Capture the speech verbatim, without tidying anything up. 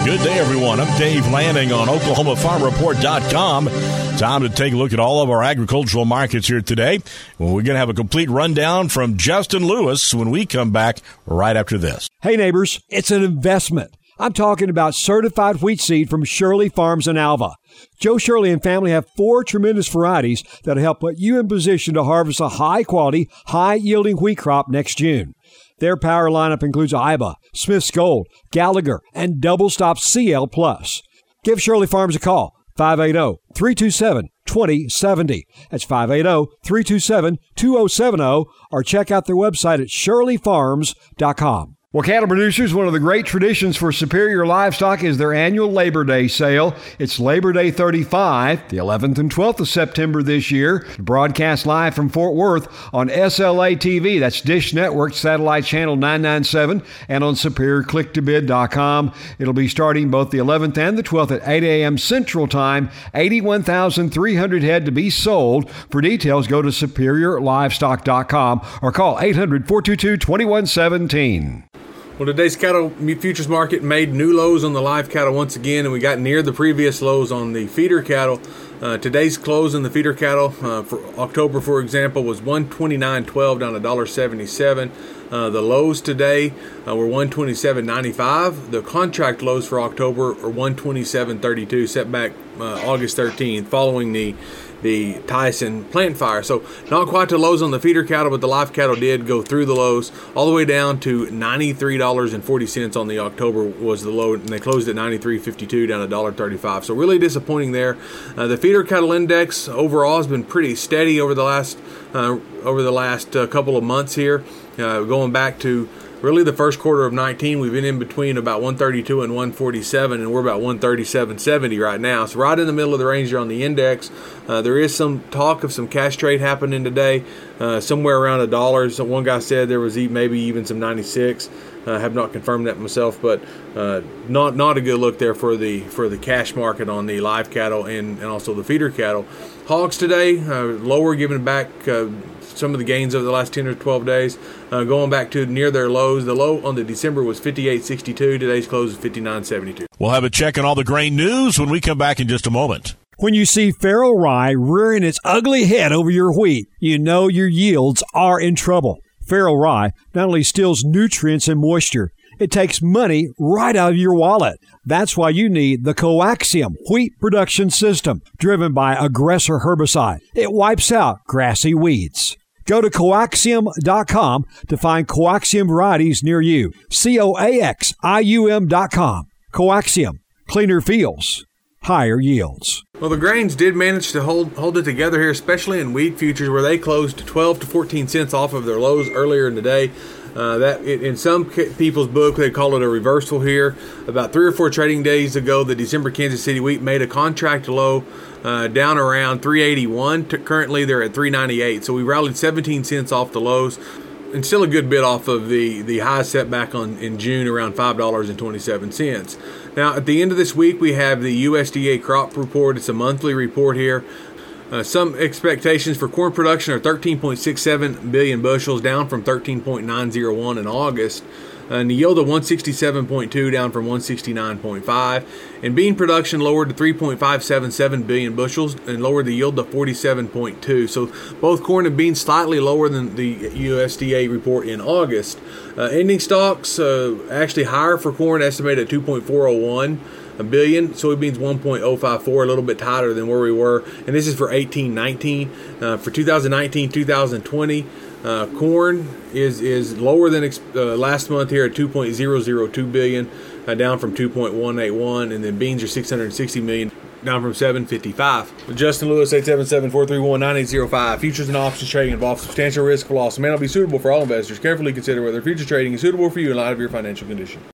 Good day, everyone. I'm Dave Lanning on Oklahoma Farm Report dot com. Time to take a look at all of our agricultural markets here today. Well, we're going to have a complete rundown from Justin Lewis when we come back right after this. Hey, neighbors, it's an investment. I'm talking about certified wheat seed from Shirley Farms in Alva. Joe Shirley and family have four tremendous varieties that'll help put you in position to harvest a high-quality, high-yielding wheat crop next June. Their power lineup includes Iba, Smith's Gold, Gallagher, and Double Stop C L Plus. Give Shirley Farms a call, five eight zero, three two seven, two zero seven zero. That's five eight zero, three two seven, two zero seven zero, or check out their website at shirley farms dot com. Well, cattle producers, one of the great traditions for Superior Livestock is their annual Labor Day sale. It's Labor Day thirty-five, the eleventh and twelfth of September this year. Broadcast live from Fort Worth on S L A T V, that's Dish Network, Satellite Channel nine ninety-seven, and on superior click to bid dot com. It'll be starting both the eleventh and the twelfth at eight a.m. Central Time. eighty-one thousand three hundred head to be sold. For details, go to superior livestock dot com or call eight hundred, four two two, two one one seven. Well, today's cattle futures market made new lows on the live cattle once again, and we got near the previous lows on the feeder cattle. Uh, today's close in the feeder cattle uh, for October, for example, was one twenty-nine twelve down to one seventy-seven. Uh, the lows today uh, were one twenty-seven ninety-five. The contract lows for October are one twenty-seven thirty-two, set back uh, August thirteenth, following the the Tyson plant fire. So not quite the lows on the feeder cattle, but the live cattle did go through the lows all the way down to ninety-three dollars and forty cents on the October was the low, and they closed at ninety-three fifty-two down to one thirty-five. So really disappointing there. Uh, the feeder cattle index overall has been pretty steady over the last uh, over the last uh, couple of months here, uh, going back to really the first quarter of nineteen. We've been in between about one thirty-two and one forty-seven, and we're about one thirty-seven seventy right now. So right in the middle of the range here on the index. Uh, there is some talk of some cash trade happening today, uh, somewhere around a dollar. So one guy said there was maybe even some ninety-six. I uh, have not confirmed that myself, but uh, not not a good look there for the for the cash market on the live cattle and, and also the feeder cattle. Hogs today uh, lower, giving back uh, some of the gains over the last ten or twelve days, uh, going back to near their lows. The low on the December was fifty-eight sixty-two. Today's close is fifty-nine seventy-two. We'll have a check on all the grain news when we come back in just a moment. When you see Farrell Rye rearing its ugly head over your wheat, you know your yields are in trouble. Farrell Rye not only steals nutrients and moisture, it takes money right out of your wallet. That's why you need the Coaxium Wheat Production System, driven by Aggressor herbicide. It wipes out grassy weeds. Go to coaxium dot com to find Coaxium varieties near you. C O A X I U M dot com. Coaxium. Cleaner fields. Higher yields. Well, the grains did manage to hold hold it together here, especially in wheat futures, where they closed twelve to fourteen cents off of their lows earlier in the day. Uh, that in some people's book, they call it a reversal here. About three or four trading days ago, the December Kansas City wheat made a contract low uh, down around three eighty-one. To currently, they're at three ninety-eight. So we rallied seventeen cents off the lows, and still a good bit off of the, the high setback on in June around five dollars and twenty-seven cents. Now, at the end of this week, we have the U S D A crop report. It's a monthly report here. Uh, some expectations for corn production are thirteen point six seven billion bushels, down from thirteen point nine oh one in August. Uh, and the yield of one sixty-seven point two, down from one sixty-nine point five. And bean production lowered to three point five seven seven billion bushels and lowered the yield to forty-seven point two. So both corn and beans slightly lower than the U S D A report in August. Uh, ending stocks uh, actually higher for corn, estimated at two point four oh one billion. Soybeans one point oh five four, a little bit tighter than where we were. And this is for eighteen nineteen. Uh, for two thousand nineteen two thousand twenty, uh, corn is is lower than uh, last month here at two point oh oh two billion, uh, down from two point one eight one, and then beans are six hundred sixty million, down from seven fifty-five. Justin Lewis, eight seven seven, four three one, nine eight zero five. Futures and options trading involves substantial risk of loss and may not be suitable for all investors. Carefully consider whether futures trading is suitable for you in light of your financial condition.